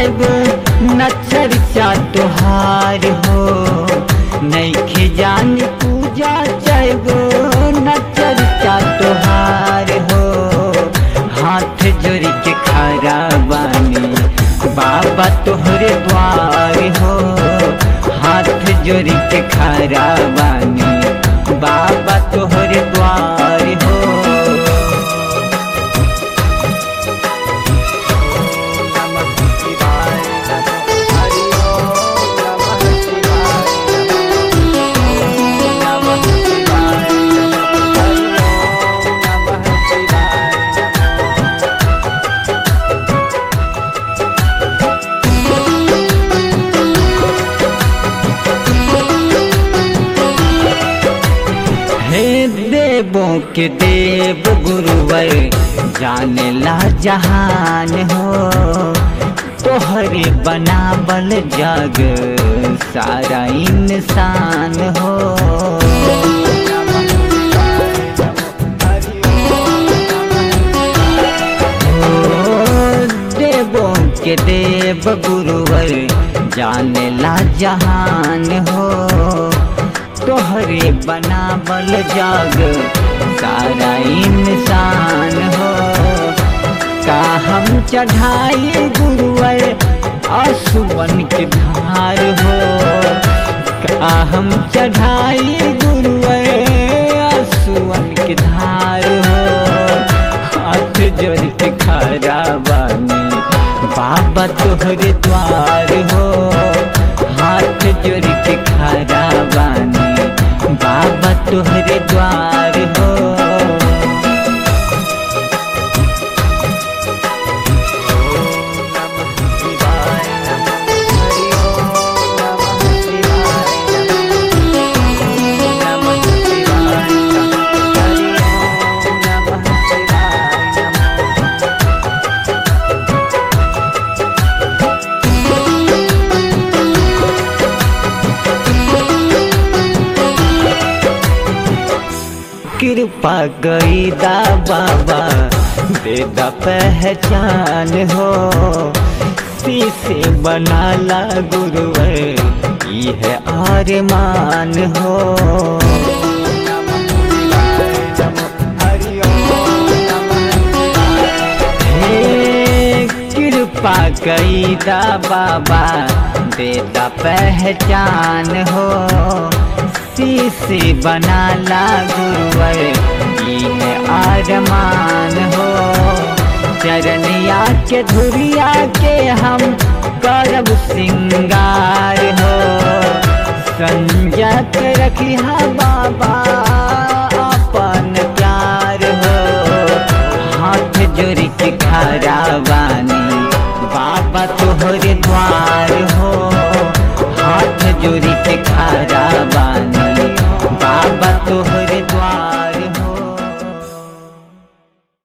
जाइब न चर्चा तुहार हो, नइखे जानी पूजा जाइब न चर्चा तुहार हो। हाथ जोड़ के खड़ा बानी बाबा तोहरे द्वार हो, हाथ जोड़ के खड़ा बानी बाबा तोहरे द्वार हो। देवों के देव गुरुवर जाने ला जहान हो, तोहरे बनावल जग सारा इंसान हो। देवों के देव गुरुवर जाने ला जहान हो, तोहरे बनावल जग सारा इंसान हो। का हम चढ़ाई गुरुवर आंसुअन के धार हो, का हम चढ़ाई गुरुवर आंसुअन के धार हो। हाथ जोड़ के खड़ा बानी बाबा तोहरे द्वार हो, हाथ जोड़ के खड़ा बानी बाबा तोहरे द्वार हो। कृपा कईदा बाबा देदा पहचान हो, शीशे बनाला गुरुवर ये आरमान हो। हे कृपा कईदा बाबा देदा पहचान हो, शीशे बनाला गुरुवर ये आरमान हो। चरनिया के धुरिया के हम करब सिंगार हो, संजत रखिया बाबा अपन प्यार हो। हाथ जोड़ के खड़ा बानी बाबा तोहरे द्वार हो, हाथ जोड़ के खड़ा बानी